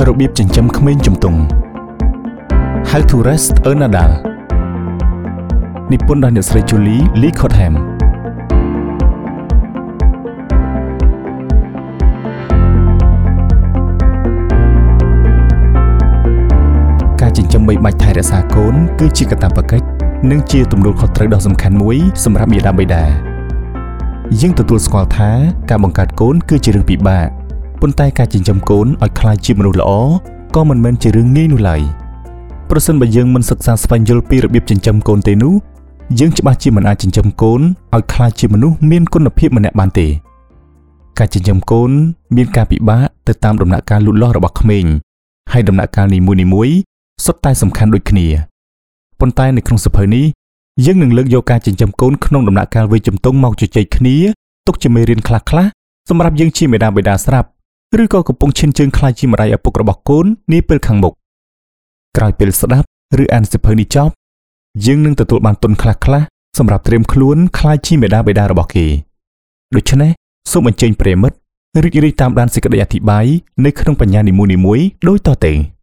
របៀបចិញ្ចឹមក្មេងជំទង់ How to raise an adult និពន្ធដោយអ្នកស្រី Julie Lee Cottham ការចិញ្ចឹមបីបាច់ថែរក្សាកូនគឺជាកាតព្វកិច្ចនិងជាទំនួលខុសត្រូវដ៏សំខាន់មួយសម្រាប់មាតាបិតាយើងទទួលស្គាល់ថាការបង្កើតកូនគឺជារឿងពិបាកប៉ុន្តែការចិញ្ចឹមកូនឲ្យក្លាយជាមនុស្សល្អក៏មិនមែនជារឿងងាយនោះឡើយប្រសិនបើយើងមិនសិក្សាស្វែងយល់ពីរបៀបចិញ្ចឹមកូនទេនោះយើងច្បាស់ជាមិនអាចចិញ្ចឹមកូនឲ្យក្លាយជាមនុស្សមានគុណភាពម្នាក់បានទេការចិញ្ចឹមកូនមានការពិបាកទៅតាមដំណាក់កាលលូតលាស់របស់ក្មេងហើយដំណាក់កាលនីមួយៗសុទ្ធតែសំខាន់ដូចគ្នាប៉ុន្តែនៅក្នុងសៀវភៅនេះយើងនឹងលើកយកការចិញ្ចឹមកូនក្នុងដំណាក់កាលវ័យជំទង់មកជជែកគ្នាទុកជាមេរៀនខ្លះៗសម្រាប់យើងជាមាតាបិតាស្រាប់ឬក៏កំពុងឈានជើងខ្លាយជាម្ដាយឪពុករបស់កូននាពេលខាងមុខក្រោយពេលស្ដាប់ឬអានសៀវភៅនេះចប់យើងនឹងទទួលបានទុនខ្លះៗសម្រាប់ត្រៀមខ្លួនខ្លាយជាមាតាបិតារបស់គេដូច្នេះសូមអញ្ជើញប្រិយមិត្តរីករាយតាមដានសេចក្តីអធិប្បាយនៅក្នុងបញ្ញានីមួយៗដូចតទៅ